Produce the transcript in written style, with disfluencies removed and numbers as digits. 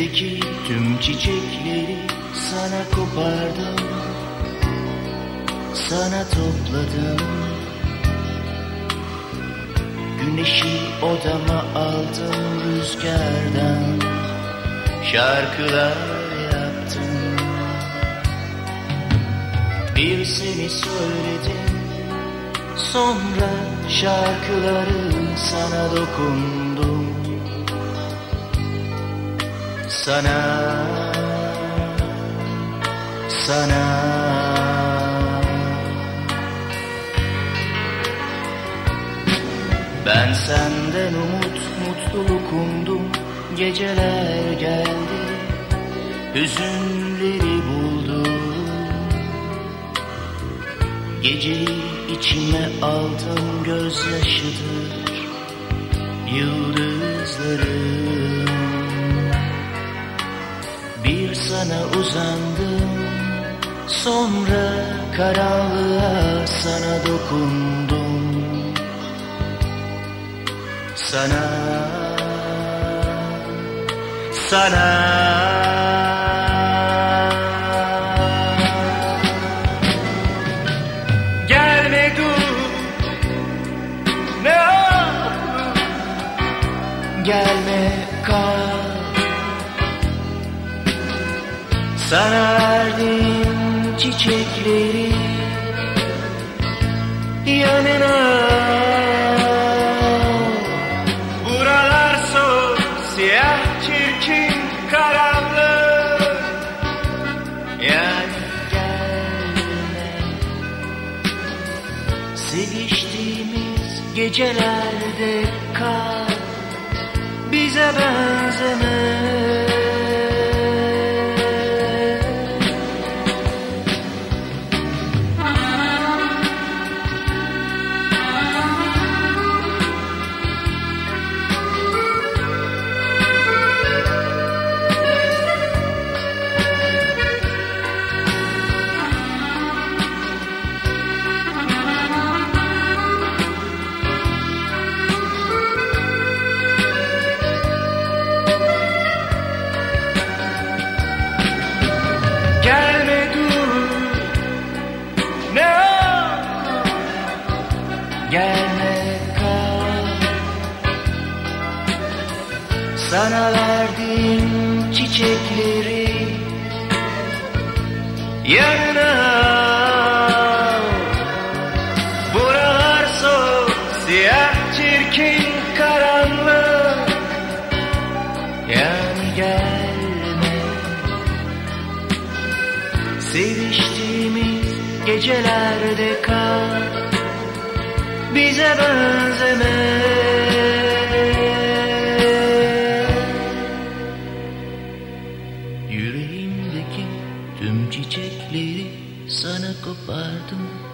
Yüreğimdeki tüm çiçekleri sana kopardım, sana topladım. Güneşi odama aldım, rüzgardan şarkılar yaptım. Bir seni söyledim, sonra şarkıları sana dokundum. Sana ben senden umut, mutluluk umdum. Geceler geldi, hüzünleri buldum. Geceyi içime aldım, gözyaşıdır yıldızlarım. Bir sana uzandım, sonra karanlığa sana dokundum. Sana gelme dur, ne olur gelme kal. Sana verdim çiçekleri yanına. Buralar soğuk, siyah, çirkin, karanlık. Yani gelme. Seviştiğimiz gecelerde kal, bize benzeme. Gelme dur, ne olur gelme kal. Sana verdiğim çiçekleri yanına. Buralar soğuk, siyah, çirkin, karanlık. Yani gelme. Seviştiğimiz gecelerde kal, bize benzeme. Yüreğimdeki tüm çiçekleri sana kopardım,